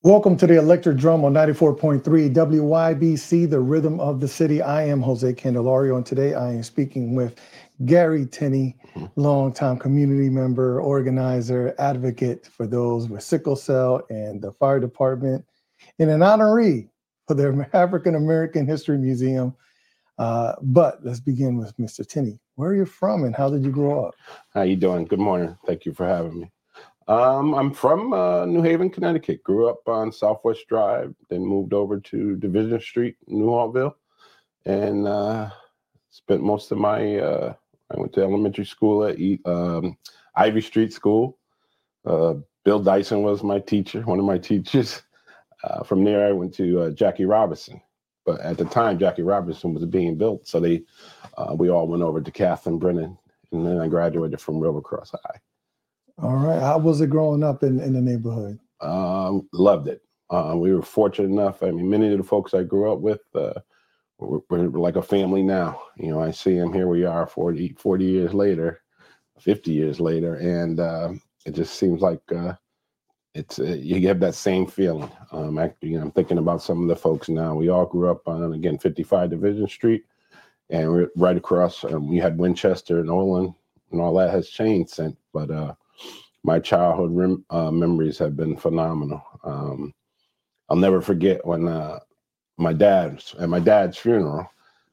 Welcome to the Electric Drum on 94.3 WYBC, the rhythm of the city. I am Jose Candelario, and today I am speaking with Gary Tenney, longtime community member, organizer, advocate for those with sickle cell and the fire department, and an honoree for the African American History Museum. But let's begin with Mr. Tenney. Where are you from and how did you grow up? How you doing? Good morning. Thank you for having me. I'm from New Haven, Connecticut. Grew up on Southwest Drive, then moved over to Division Street, New Haltville, and spent most of my. I went to elementary school at Ivy Street School. Bill Dyson was my teacher, one of my teachers. From there, I went to Jackie Robinson, but at the time, Jackie Robinson was being built, so we all went over to Catherine Brennan, and then I graduated from Rivercross High. All right. How was it growing up in the neighborhood? Loved it. We were fortunate enough. I mean, many of the folks I grew up with we're like a family now. You know, I see them. Here we are 40 years later, 50 years later, and it just seems like it's you have that same feeling. I'm thinking about some of the folks now. We all grew up on, again, 55 Division Street, and we're right across. We had Winchester and Olin, and all that has changed since, but my childhood memories have been phenomenal. I'll never forget when at my dad's funeral,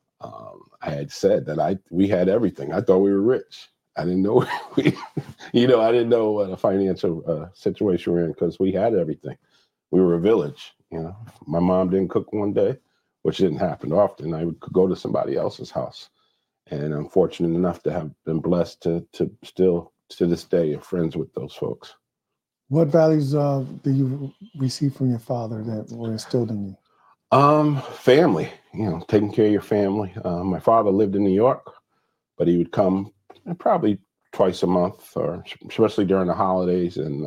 I had said that we had everything. I thought we were rich. I didn't know I didn't know what a financial situation we're in because we had everything. We were a village. You know, my mom didn't cook one day, which didn't happen often. I would go to somebody else's house, and I'm fortunate enough to have been blessed to still, to this day, are friends with those folks. What values do you receive from your father that were instilled in you? Family, taking care of your family. My father lived in New York, but he would come probably twice a month, or especially during the holidays. And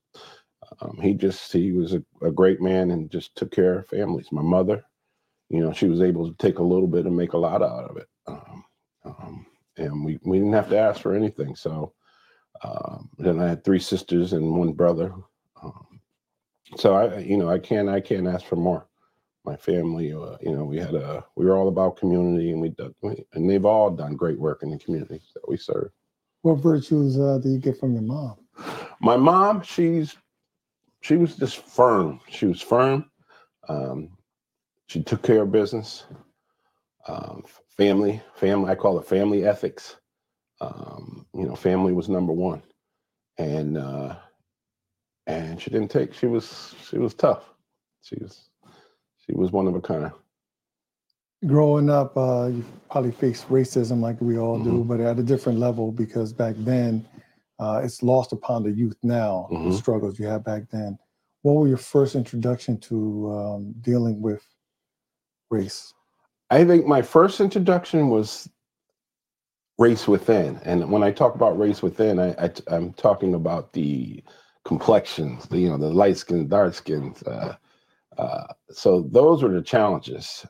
he was a great man and just took care of families. My mother, she was able to take a little bit and make a lot out of it. And we didn't have to ask for anything. So then I had 3 sisters and 1 brother. So I can't ask for more. My family, we were all about community, and they've all done great work in the communities that we serve. What virtues do you get from your mom? My mom, she was just firm. She was firm. She took care of business. Family. I call it family ethics. Family was number one, and she didn't take. She was tough. She was one of a kind. Growing up, you probably faced racism like we all do, but at a different level because back then it's lost upon the youth now, the struggles you had back then. What were your first introduction to dealing with race? I think my first introduction was race within. And when I talk about race within, I'm talking about the complexions, the light skin, dark skins. So those were the challenges.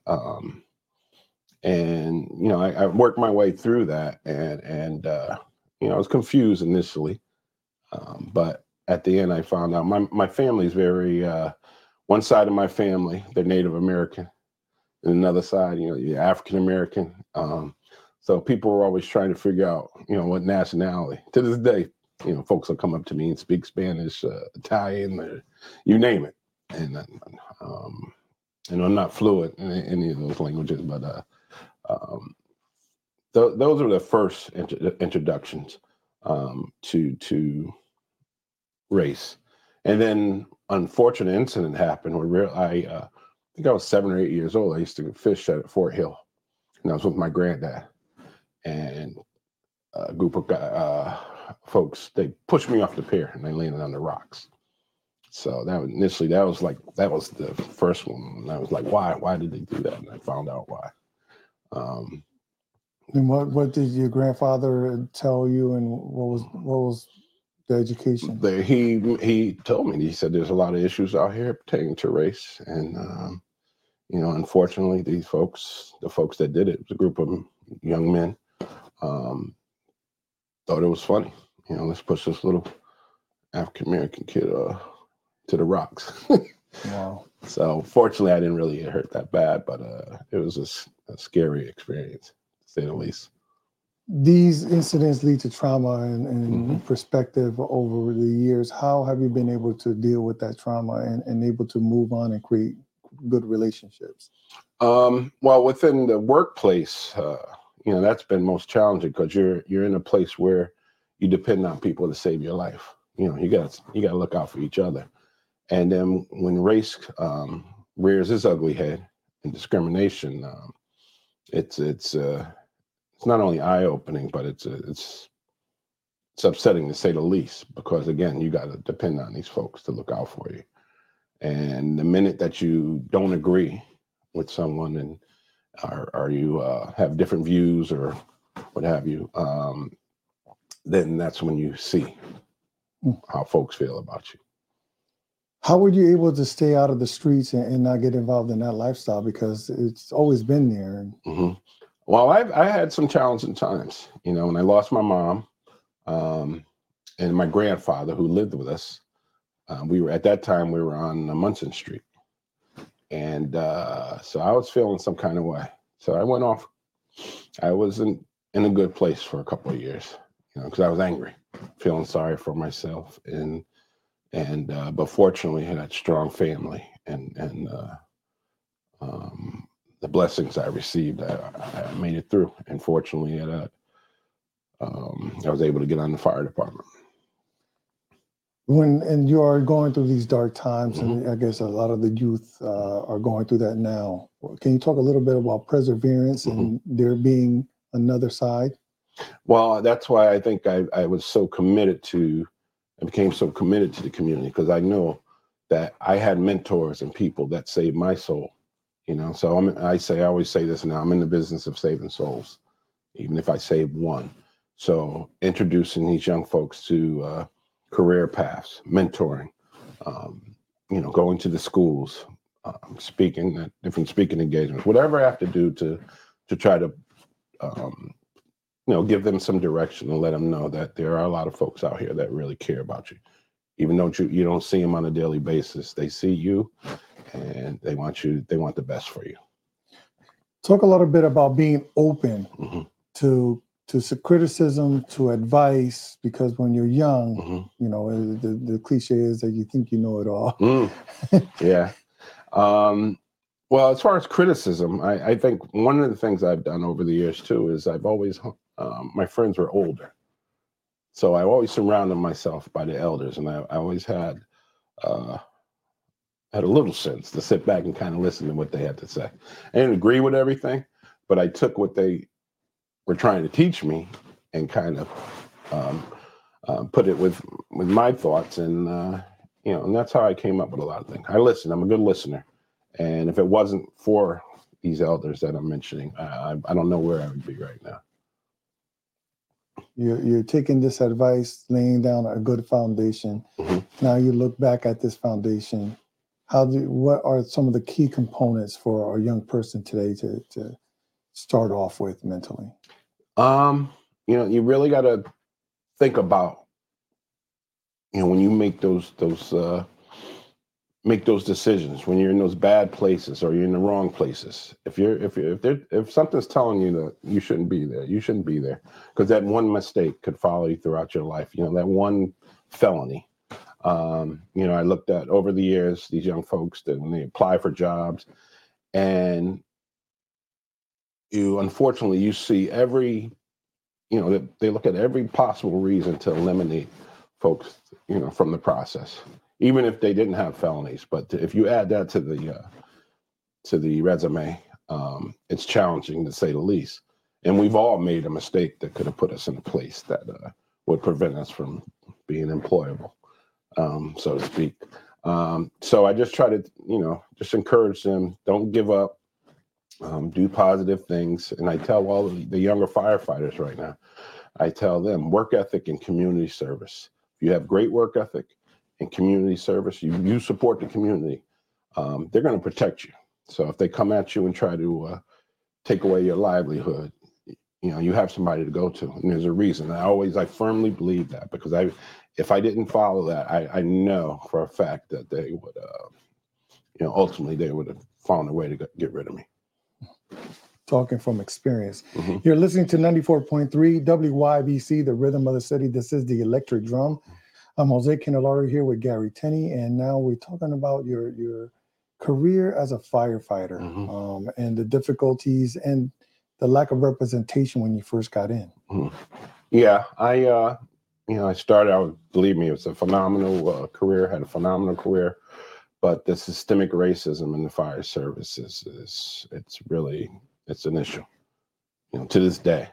And I worked my way through that, and I was confused initially, but at the end I found out my family's very one side of my family, they're Native American, and another side, you're African American. So people were always trying to figure out, what nationality. To this day, folks will come up to me and speak Spanish, Italian, you name it, and I'm not fluent in any of those languages, but those are the first introductions to race. And then unfortunate incident happened where I think I was 7 or 8 years old. I used to fish at Fort Hill, and I was with my granddad, and a group of folks, they pushed me off the pier and they landed on the rocks. So that was the first one. And I was like, why did they do that? And I found out why. And what did your grandfather tell you, and what was the education? He told me, he said there's a lot of issues out here pertaining to race, and unfortunately, the folks that did it was a group of young men, thought it was funny. Let's push this little African American kid to the rocks. Wow. So fortunately, I didn't really get hurt that bad, but it was a scary experience, to say the least. These incidents lead to trauma Hmm. and perspective over the years. How have you been able to deal with that trauma and able to move on and create good relationships? Well, within the workplace, that's been most challenging because you're in a place where you depend on people to save your life. You got to look out for each other. And then when race rears its ugly head and discrimination, it's not only eye opening, but it's upsetting to say the least. Because again, you got to depend on these folks to look out for you. And the minute that you don't agree with someone and or you have different views or what have you, then that's when you see how folks feel about you. How were you able to stay out of the streets and not get involved in that lifestyle? Because it's always been there. Hmm. Well, I had some challenging times. When I lost my mom um, and my grandfather who lived with us. We were at that time we were on Munson Street, and so I was feeling some kind of way. So I went off. I wasn't in a good place for a couple of years, because I was angry, feeling sorry for myself, and but fortunately, I had a strong family, and the blessings I received, I made it through. And fortunately, I was able to get on the fire department. And you are going through these dark times, Hmm. and I guess a lot of the youth are going through that now. Can you talk a little bit about perseverance Hmm. and there being another side? Well, that's why I think I was so committed to, I became so committed to the community because I know that I had mentors and people that saved my soul. So I always say this now, I'm in the business of saving souls, even if I save one. So introducing these young folks to career paths, mentoring, going to the schools, speaking at different speaking engagements, whatever I have to do to try to um, give them some direction and let them know that there are a lot of folks out here that really care about you. Even though you don't see them on a daily basis, they see you and they want the best for you. Talk a little bit about being open Hmm. to criticism, to advice, because when you're young, Hmm. the cliche is that you think you know it all. Yeah. Well, as far as criticism, I think one of the things I've done over the years too is I've always, my friends were older. So I always surrounded myself by the elders, and I always uh, had a little sense to sit back and kind of listen to what they had to say. I didn't agree with everything, but I took what they were trying to teach me and kind of um, put it with my thoughts, and that's how I came up with a lot of things. I listen. I'm a good listener, and if it wasn't for these elders that I'm mentioning, I don't know where I would be right now. You're taking this advice, laying down a good foundation. Hmm. Now you look back at this foundation. What are some of the key components for a young person today to start off with mentally? You really got to think about, when you make those decisions, when you're in those bad places or you're in the wrong places. If something's telling you that you shouldn't be there, you shouldn't be there, because that one mistake could follow you throughout your life. That one felony. I looked at over the years these young folks that when they apply for jobs, and unfortunately you see they look at every possible reason to eliminate folks, from the process, even if they didn't have felonies. But if you add that to the resume, it's challenging to say the least. And we've all made a mistake that could have put us in a place that would prevent us from being employable, so to speak. So I just try to, just encourage them, don't give up, do positive things. And I tell all the younger firefighters right now, I tell them work ethic and community service. If you have great work ethic and community service, you support the community, they're going to protect you. So if they come at you and try to take away your livelihood, you have somebody to go to, and there's a reason. I firmly believe that, because if I didn't follow that, I know for a fact that they would ultimately they would have found a way to get rid of me. Talking from experience. Mm-hmm. You're listening to 94.3 WYBC, the rhythm of the city. This is the Electric Drum. I'm Jose Candelario here with Gary Tenney, and now we're talking about your career as a firefighter, and the difficulties and the lack of representation when you first got in. Mm-hmm. Yeah, I started out, believe me, it was a phenomenal career, had a phenomenal career, but the systemic racism in the fire service it's an issue, to this day.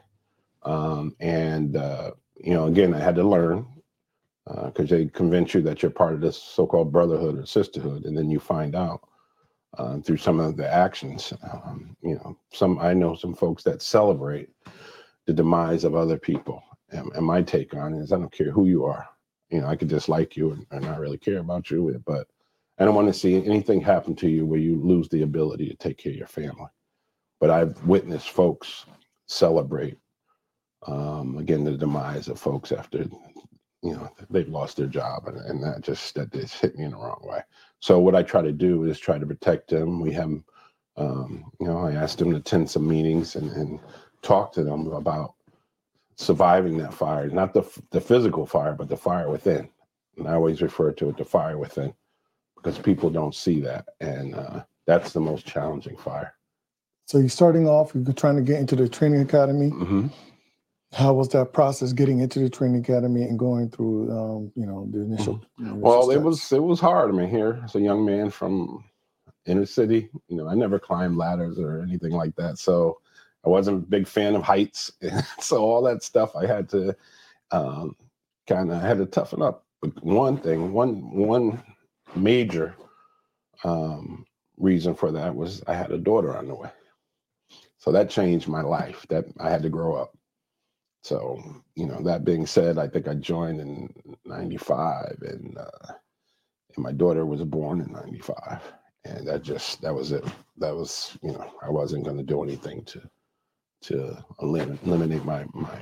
Again, I had to learn, because they convince you that you're part of this so-called brotherhood or sisterhood, and then you find out through some of the actions. I know some folks that celebrate the demise of other people, and my take on it is I don't care who you are. I could dislike you and not really care about you, but I don't want to see anything happen to you where you lose the ability to take care of your family. But I've witnessed folks celebrate, again, the demise of folks after, they've lost their job, and that just hit me in the wrong way. So what I try to do is try to protect them. We have, I asked them to attend some meetings and talk to them about surviving that fire, not the physical fire, but the fire within. And I always refer to it, the fire within, because people don't see that. And that's the most challenging fire. So you're starting off, you're trying to get into the training academy. Mm-hmm. How was that process getting into the training academy and going through, the initial? Mm-hmm. Well, steps? it was hard. I mean, here as a young man from inner city, I never climbed ladders or anything like that. So I wasn't a big fan of heights. So all that stuff I had to had to toughen up. But one major reason for that was I had a daughter on the way. So that changed my life, that I had to grow up. So, that being said, I think I joined in 95 and my daughter was born in 95. And that was it. That was, I wasn't going to do anything to eliminate my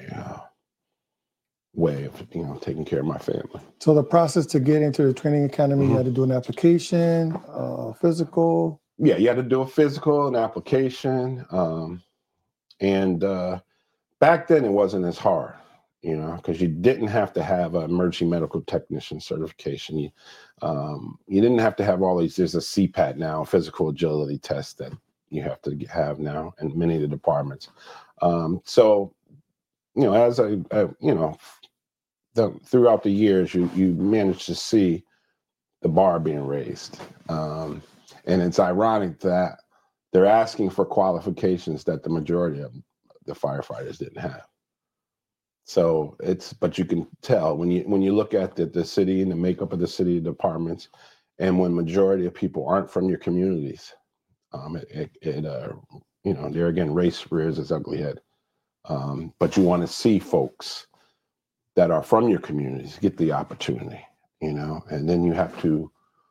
way of, taking care of my family. So the process to get into the training academy, you had to do an application, physical. Yeah, you had to do a physical, an application. Back then it wasn't as hard, because you didn't have to have an emergency medical technician certification. You didn't have to have all these. There's a CPAT now, physical agility test that you have to have now in many of the departments. As throughout the years, you manage to see the bar being raised. And it's ironic that they're asking for qualifications that the majority of the firefighters didn't have. So but you can tell when you look at the city and the makeup of the city departments, and when majority of people aren't from your communities, there again, race rears its ugly head. But you want to see folks that are from your communities get the opportunity, and then you have to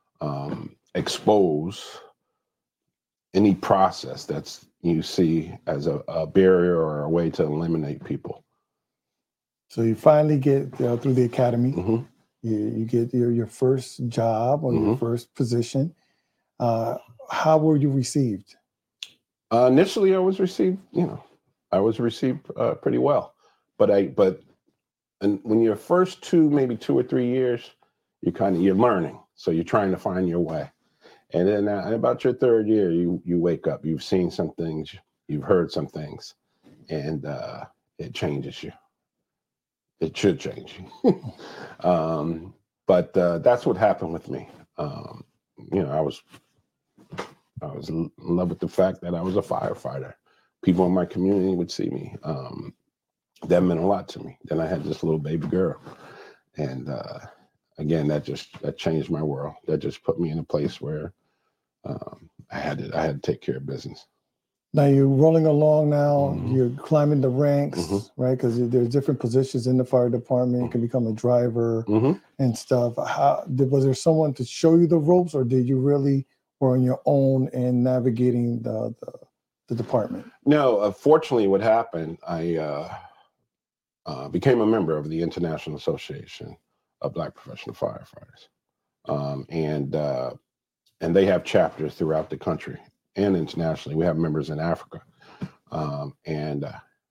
expose any process that's you see as a barrier or a way to eliminate people. So you finally get through the academy. Mm-hmm. You get your first job or your first position. How were you received? Initially, I was received pretty well, but when you're first maybe 2 or 3 years, you're learning, so you're trying to find your way. And then about your third year, you wake up. You've seen some things, you've heard some things, and it changes you. It should change you. But that's what happened with me. I was in love with the fact that I was a firefighter. People in my community would see me. That meant a lot to me. Then I had this little baby girl, and again, that changed my world. That just put me in a place where I had to take care of business. Now you're rolling along now, you're climbing the ranks, right? Because there's different positions in the fire department. You can become a driver and stuff. Was there someone to show you the ropes, or did you really were on your own and navigating the department? No, fortunately what happened, I became a member of the International Association of Black Professional Firefighters. and they have chapters throughout the country and internationally. We have members in Africa, and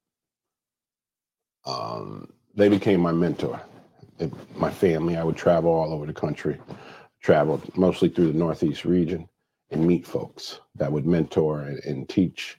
they became my mentor. My family, I would travel all over the country, traveled mostly through the Northeast region, and meet folks that would mentor and teach,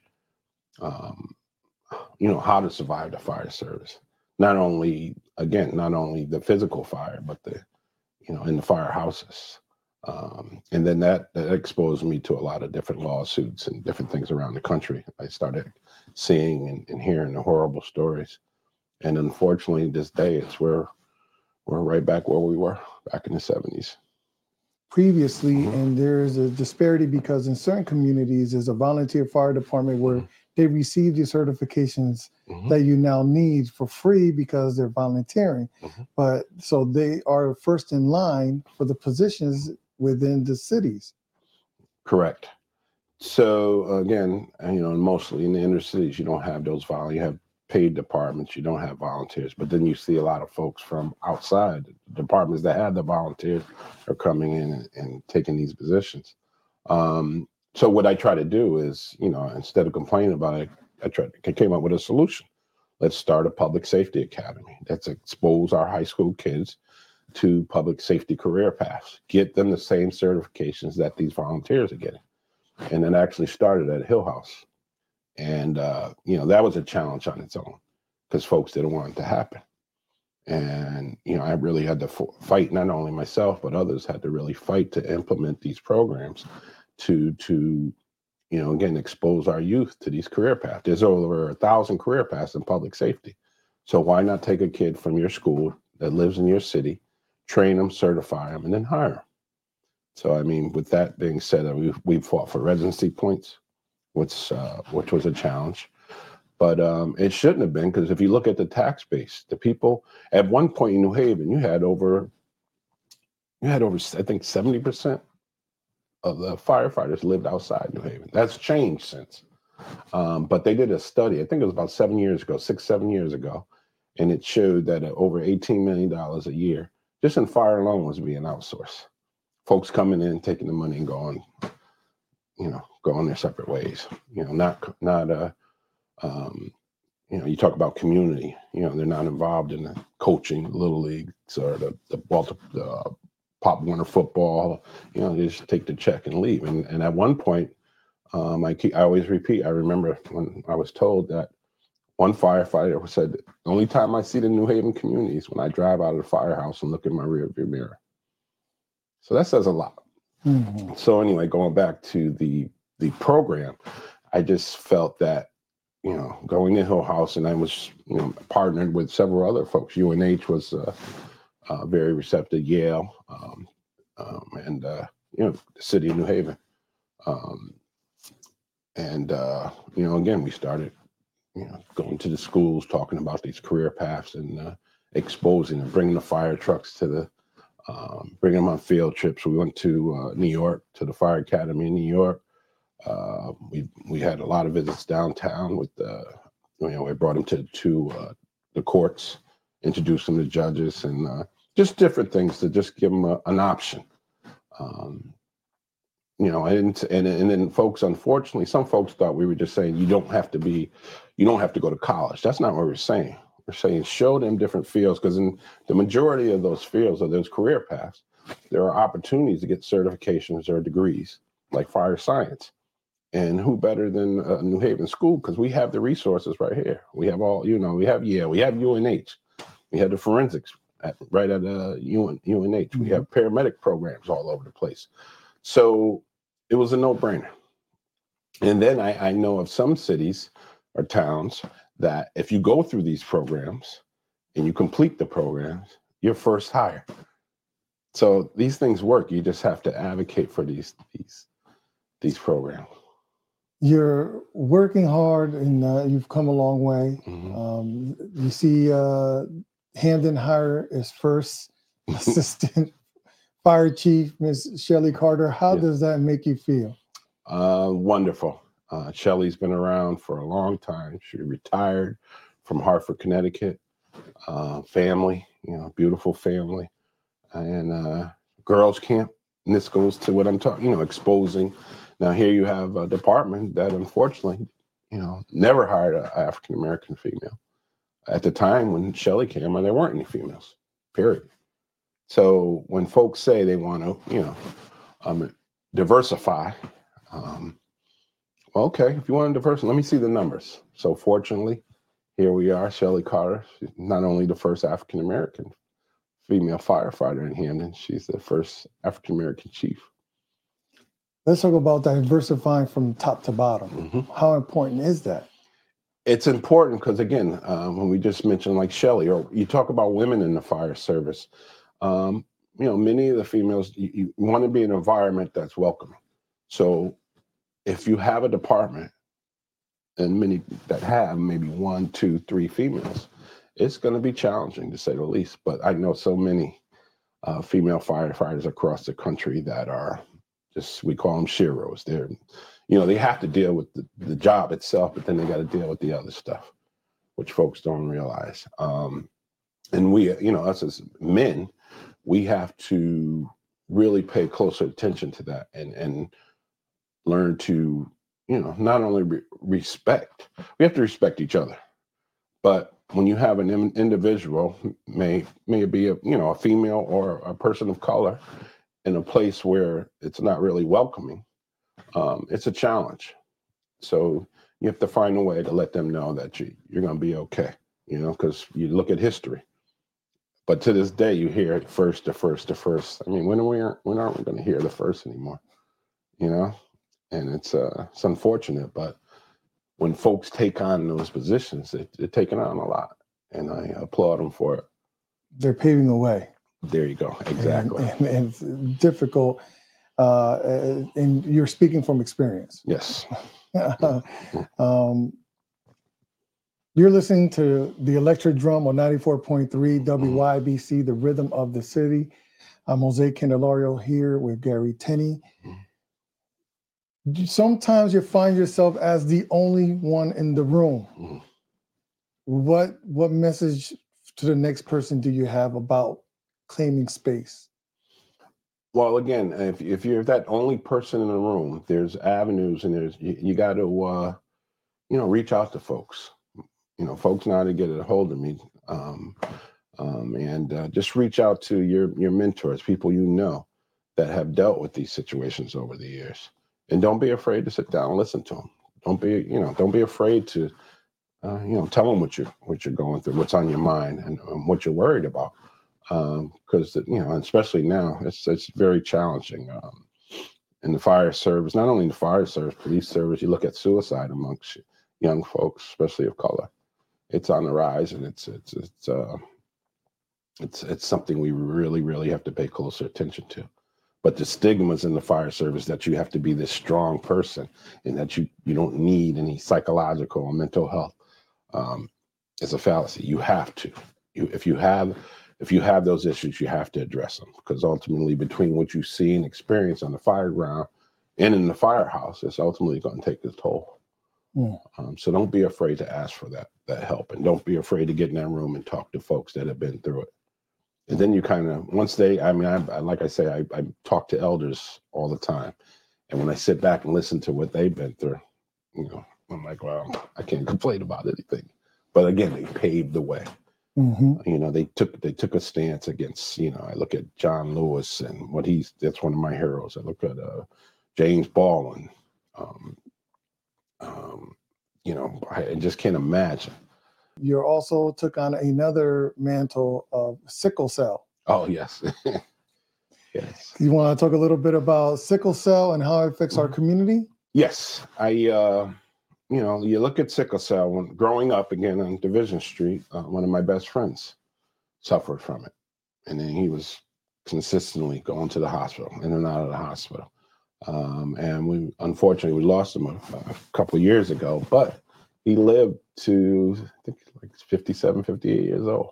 how to survive the fire service. Not only the physical fire, but in the firehouses. And then that exposed me to a lot of different lawsuits and different things around the country. I started seeing and hearing the horrible stories. And unfortunately, this day, we're right back where we were back in the 70s. Previously, and there's a disparity because in certain communities, there's a volunteer fire department where they receive the certifications that you now need for free because they're volunteering. But so they are first in line for the positions within the cities. Correct. So again, mostly in the inner cities, you don't have those you have paid departments, you don't have volunteers, but then you see a lot of folks from outside departments that have the volunteers are coming in and taking these positions. So what I try to do is, instead of complaining about it, I came up with a solution. Let's start a public safety academy. Let's expose our high school kids to public safety career paths, get them the same certifications that these volunteers are getting. And then actually started at Hill House. And, that was a challenge on its own because folks didn't want it to happen. And, I really had to fight, not only myself, but others had to really fight to implement these programs to again, expose our youth to these career paths. There's over 1,000 career paths in public safety. So why not take a kid from your school that lives in your city, train them, certify them, and then hire them? So, with that being said, we fought for residency points, which was a challenge. But it shouldn't have been, because if you look at the tax base, the people at one point in New Haven, you had over I think 70% of the firefighters lived outside New Haven. That's changed since. But they did a study, I think it was about 7 years ago, and it showed that over $18 million a year, just in fire alone, was being outsourced. Folks coming in, taking the money and going their separate ways. You talk about community, they're not involved in the coaching, little leagues or the Pop Warner football, they just take the check and leave. And at one point, I always repeat, I remember when I was told that one firefighter said, the only time I see the New Haven community is when I drive out of the firehouse and look in my rearview mirror. So that says a lot. So anyway, going back to the program, I just felt that, going to Hill House, and I was, partnered with several other folks. UNH was very receptive, Yale, and the city of New Haven. Again, we started, going to the schools, talking about these career paths and exposing and bringing the fire trucks to bringing them on field trips. We went to New York, to the Fire Academy in New York. We had a lot of visits downtown with we brought them to the courts, introduced them to judges, and just different things to just give them an option. And then folks, unfortunately, some folks thought we were just saying you don't have to go to college. That's not what we're saying. We're saying show them different fields, because in the majority of those fields, or those career paths, there are opportunities to get certifications or degrees, like fire science. And who better than New Haven School? Because we have the resources right here. We have we have Yale, we have UNH, we have the forensics right at UNH. We have paramedic programs all over the place. So it was a no-brainer. And then I know of some cities or towns that if you go through these programs and you complete the programs, you're first hire. So these things work. You just have to advocate for these programs. You're working hard, and you've come a long way. You see Hamden hire as first assistant fire chief, Ms. Shelley Carter. How does that make you feel? Wonderful. Shelley's been around for a long time. She retired from Hartford, Connecticut. Family, beautiful family, and girls camp. And this goes to what I'm talking, exposing. Now here you have a department that unfortunately, never hired an African American female. At the time when Shelley came on, there weren't any females, period. So when folks say they want to, diversify, well, okay, if you want to diversify, let me see the numbers. So fortunately, here we are, Shelley Carter, she's not only the first African American female firefighter in Hampden, she's the first African American chief. Let's talk about diversifying from top to bottom. Mm-hmm. How important is that? It's important because, again, when we just mentioned like Shelley, or you talk about women in the fire service, many of the females, you want to be in an environment that's welcoming. So if you have a department, and many that have maybe 1, 2, 3 females, it's going to be challenging to say the least. But I know so many female firefighters across the country that are we call them sheroes. They're, they have to deal with the job itself, but then they got to deal with the other stuff, which folks don't realize. And we, us as men, we have to really pay closer attention to that and learn to, not only respect, we have to respect each other. But when you have an individual, may it be a female or a person of color in a place where it's not really welcoming, it's a challenge. So you have to find a way to let them know that you're going to be okay, because you look at history. But to this day, you hear it first. I mean, when aren't we going to hear the first anymore? And it's unfortunate, but when folks take on those positions, they're taking on a lot, and I applaud them for it. They're paving the way. There you go. Exactly. And it's difficult, and you're speaking from experience. Yes. You're listening to the Electric Drum on 94.3 WYBC, the rhythm of the city. I'm Jose Candelario here with Gary Tenney. Sometimes you find yourself as the only one in the room. What message to the next person do you have about claiming space? Well, again, if you're that only person in the room, there's avenues, and you got to reach out to folks. Folks know how to get a hold of me, and just reach out to your mentors, people that have dealt with these situations over the years, and don't be afraid to sit down and listen to them. Don't be afraid to tell them what you're going through, what's on your mind, and what you're worried about. Because especially now, it's very challenging in the fire service. Not only in the fire service, police service. You look at suicide amongst young folks, especially of color. It's on the rise, and it's something we really, really have to pay closer attention to. But the stigmas in the fire service that you have to be this strong person, and that you don't need any psychological or mental health is a fallacy. You have to. If you have those issues, you have to address them, because ultimately, between what you see and experience on the fire ground and in the firehouse, it's ultimately going to take its toll. So don't be afraid to ask for that help, and don't be afraid to get in that room and talk to folks that have been through it. And then you kind of, once like I say, I talk to elders all the time, and when I sit back and listen to what they've been through, I'm like, well, I can't complain about anything. But again, they paved the way. They took a stance against, I look at John Lewis and that's one of my heroes. I look at James Baldwin. I just can't imagine. You also took on another mantle of sickle cell. Oh, yes. Yes. You want to talk a little bit about sickle cell and how it affects our community? Yes. You look at sickle cell. When growing up again on Division Street, one of my best friends suffered from it. And then he was consistently going to the hospital, in and out of the hospital. And unfortunately, we lost him a couple of years ago, but he lived to, I think, like 57, 58 years old.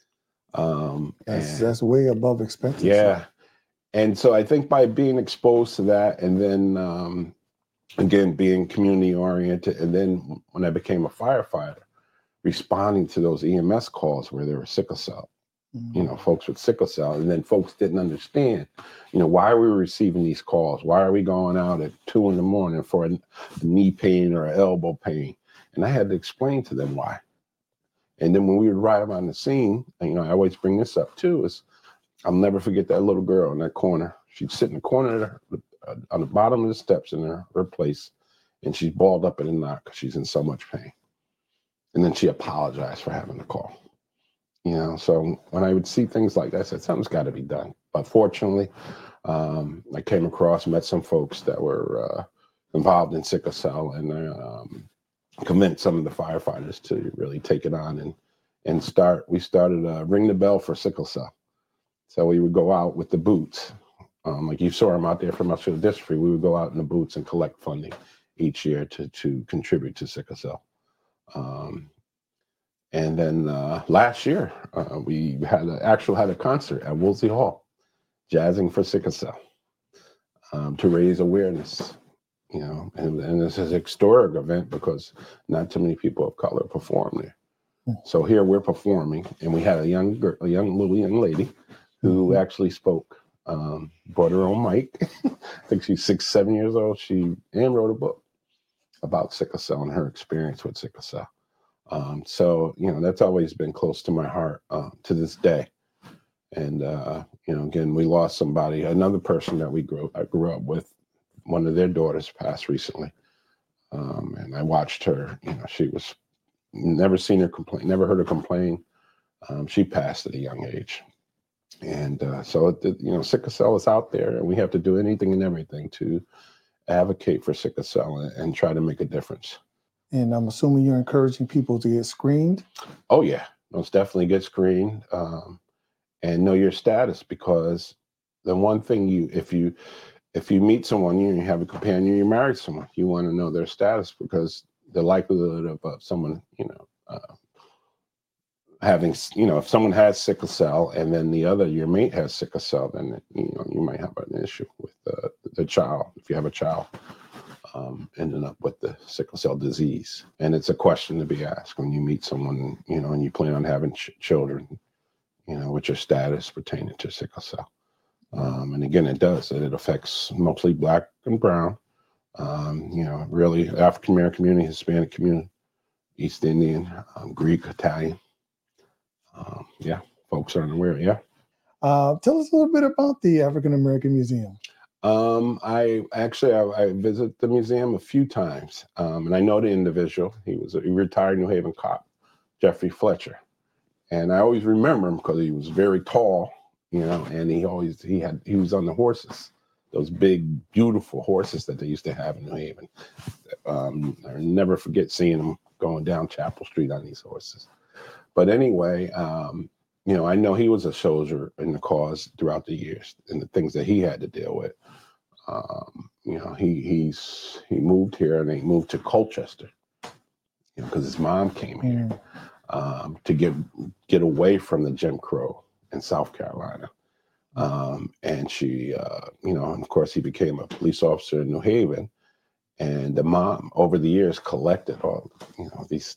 That's way above expectancy. Yeah. And so I think by being exposed to that, and then, again, being community oriented, and then when I became a firefighter, responding to those EMS calls where there were sickle cell you know, folks with sickle cell, and then folks didn't understand, you know, why are we receiving these calls? Why are we going out at 2 a.m. for a knee pain or an elbow pain? And I had to explain to them why. And then when we would arrive on the scene, and, you know, I always bring this up too, is I'll never forget that little girl in that corner. She'd sit in the corner on the bottom of the steps in her place, and she's balled up in a knot because she's in so much pain. And then she apologized for having to call. You know, so when I would see things like that, I said, something's got to be done. But fortunately, I came across, met some folks that were involved in sickle cell, and convinced some of the firefighters to really take it on and start. We started Ring the Bell for Sickle Cell. So we would go out with the boots. Like you saw them out there from Muscular Dystrophy, we would go out in the boots and collect funding each year to contribute to sickle cell. And then last year, we had a concert at Woolsey Hall, Jazzing for Sickle Cell, to raise awareness. You know, and this is a historic event because not too many people of color perform there. So here we're performing, and we had a young lady who actually spoke. Brought her own mic. I think she's 6, 7 years old. She wrote a book about sickle cell and her experience with sickle cell. So, you know, that's always been close to my heart to this day. And, you know, again, we lost somebody, another person that I grew up with. One of their daughters passed recently. And I watched her, you know, she was never seen her complain, never heard her complain. She passed at a young age. And so, you know, sickle cell is out there, and we have to do anything and everything to advocate for sickle cell and try to make a difference. And I'm assuming you're encouraging people to get screened? Oh, yeah. Most definitely get screened and know your status, because the one thing if you meet someone, you have a companion, you're married to someone, you want to know their status, because the likelihood of someone, you know, having, you know, if someone has sickle cell and then your mate has sickle cell, then, you know, you might have an issue with the child, if you have a child ending up with the sickle cell disease. And it's a question to be asked when you meet someone, you know, and you plan on having children, you know, what's your status pertaining to sickle cell. And again, it affects mostly Black and brown, you know, really African-American community, Hispanic community, East Indian, Greek, Italian. Yeah, folks aren't aware. Yeah. Tell us a little bit about the African American Museum. I visit the museum a few times, and I know the individual. He was a retired New Haven cop, Jeffrey Fletcher, and I always remember him because he was very tall, you know, and he was on the horses, those big, beautiful horses that they used to have in New Haven. I never forget seeing him going down Chapel Street on these horses. But anyway, you know, I know he was a soldier in the cause throughout the years and the things that he had to deal with. You know, he moved here, and he moved to Colchester, you know, because his mom came here to get away from the Jim Crow in South Carolina. And she, you know, and of course, he became a police officer in New Haven. And the mom, over the years, collected all these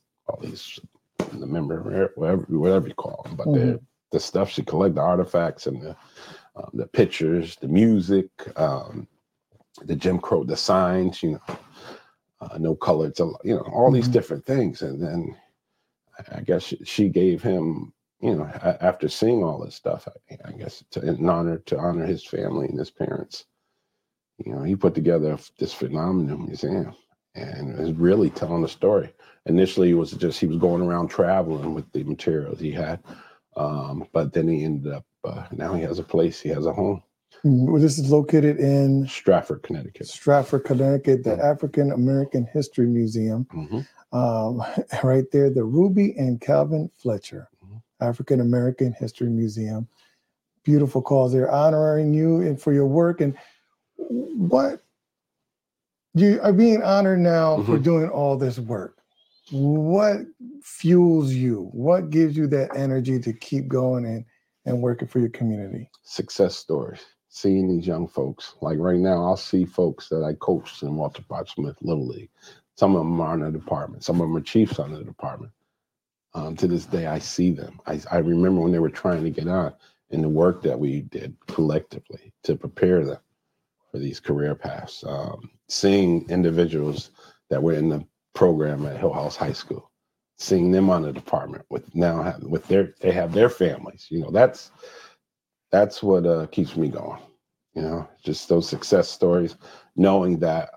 the whatever you call them, but the stuff she collected, the artifacts and the pictures, the music, the Jim Crow, the signs, you know, no color, you know, all these different things. And then I guess she gave him, you know, after seeing all this stuff, I guess to honor his family and his parents, you know, he put together this phenomenal museum, and is really telling the story. Initially, he was going around traveling with the materials he had, but then he ended up, now he has a place, he has a home. Well, this is located in Stratford, Connecticut. The African American History Museum. Right there, the Ruby and Calvin Fletcher African American History Museum. Beautiful cause. They're honoring you and for your work. And what you are being honored now for doing all this work. What fuels you? What gives you that energy to keep going and working for your community? Success stories. Seeing these young folks. Like right now, I'll see folks that I coached in Walter Park Smith Little League. Some of them are in the department. Some of them are chiefs on the department. To this day, I see them. I remember when they were trying to get on, and the work that we did collectively to prepare them for these career paths. Seeing individuals that were in the program at Hill House High School, seeing them on the department they have their families. That's what keeps me going. Just those success stories, knowing that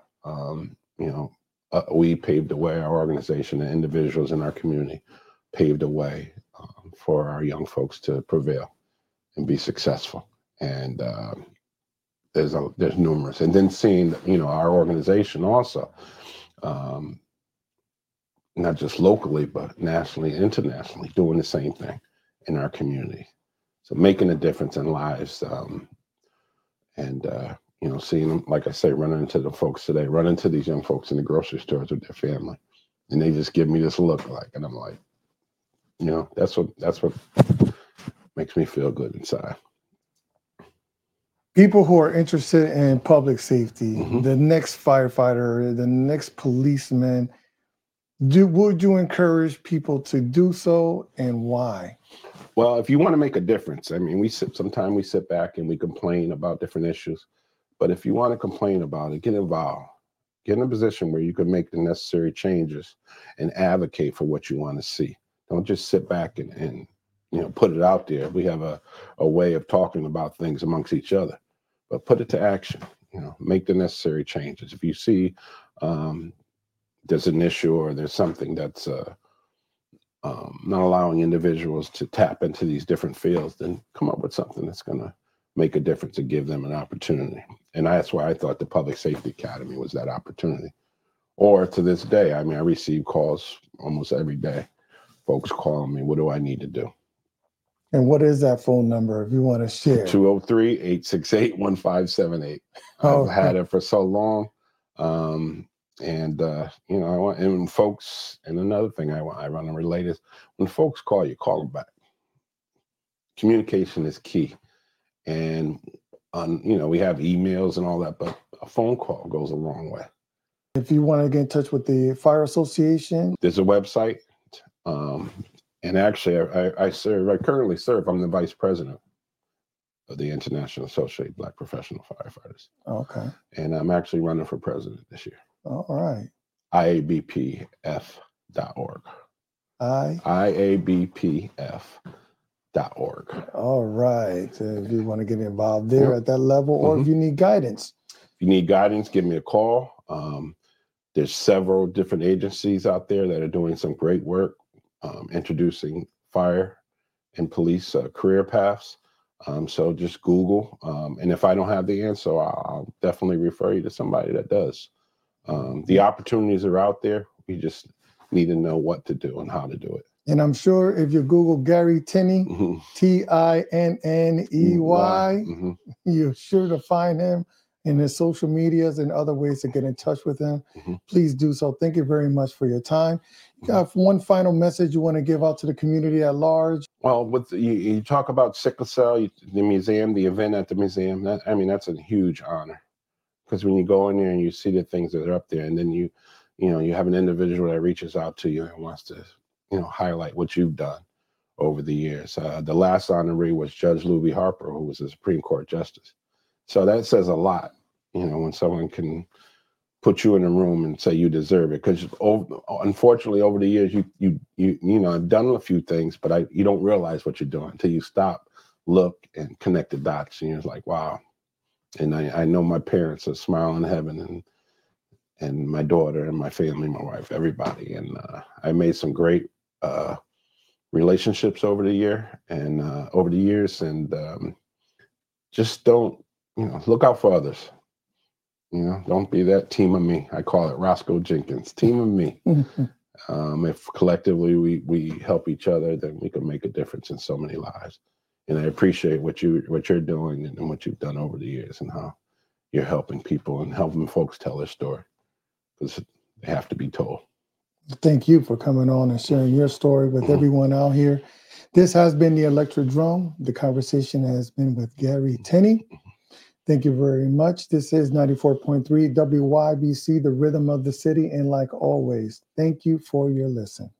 we paved the way. Our organization and individuals in our community paved the way for our young folks to prevail and be successful. And there's numerous. And then seeing our organization also, not just locally but nationally and internationally, doing the same thing in our community. So making a difference in lives, and seeing them, like I say, running into the folks today, running into these young folks in the grocery stores with their family, and they just give me this look, and I'm like, that's what makes me feel good inside. People who are interested in public safety, the next firefighter, the next policeman, would you encourage people to do so, and why? Well, if you want to make a difference, sometimes we sit back and we complain about different issues, but if you want to complain about it, get involved. Get in a position where you can make the necessary changes and advocate for what you want to see. Don't just sit back and put it out there. We have a way of talking about things amongst each other, but put it to action. Make the necessary changes. If you see there's an issue or there's something that's not allowing individuals to tap into these different fields, then come up with something that's going to make a difference and give them an opportunity. And that's why I thought the Public Safety Academy was that opportunity. Or to this day, I receive calls almost every day. Folks calling me, what do I need to do? And what is that phone number if you want to share? 203-868-1578. I've had it for so long. And folks, and another thing I want to relate is when folks call you, call them back. Communication is key. And we have emails and all that, but a phone call goes a long way. If you want to get in touch with the Fire Association, there's a website. And actually, I currently serve. I'm the vice president of the International Association of Black Professional Firefighters. Okay. And I'm actually running for president this year. All right. IABPF.org. IABPF.org. All right. If you want to get involved there at that level, or if you need guidance. If you need guidance, give me a call. There's several different agencies out there that are doing some great work, introducing fire and police career paths. So just Google. And if I don't have the answer, I'll definitely refer you to somebody that does. The opportunities are out there. We just need to know what to do and how to do it. And I'm sure if you Google Gary Tinney, Tinney, you're sure to find him in his social medias and other ways to get in touch with him. Please do so. Thank you very much for your time. You got one final message you want to give out to the community at large? Well, you talk about sickle cell, the museum, the event at the museum. That's a huge honor, because when you go in there and you see the things that are up there, and then you have an individual that reaches out to you and wants to highlight what you've done over the years. The last honoree was Judge Luby Harper, who was a Supreme Court justice. So that says a lot, when someone can put you in a room and say you deserve it. Because unfortunately, over the years, I've done a few things, but you don't realize what you're doing until you stop, look, and connect the dots. And you're like, wow. And I know my parents are smiling in heaven, and my daughter and my family, my wife, everybody. And I made some great relationships over the years, and just don't, look out for others. Don't be that team of me. I call it Roscoe Jenkins, team of me. If collectively we help each other, then we can make a difference in so many lives. And I appreciate what you're doing and what you've done over the years, and how you're helping people and helping folks tell their story, because they have to be told. Thank you for coming on and sharing your story with everyone out here. This has been the Electric Drum. The conversation has been with Gary Tinney. Thank you very much. This is 94.3 WYBC, the rhythm of the city. And like always, thank you for your listen.